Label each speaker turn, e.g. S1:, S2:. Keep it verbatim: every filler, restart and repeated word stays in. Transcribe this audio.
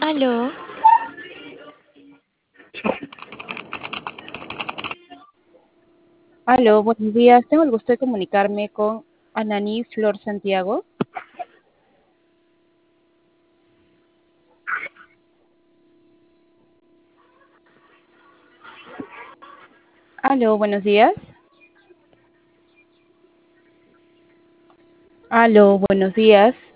S1: Aló,
S2: Aló, buenos días. Tengo el gusto de comunicarme con Anani Flor Santiago. Aló, buenos días. Aló, buenos días.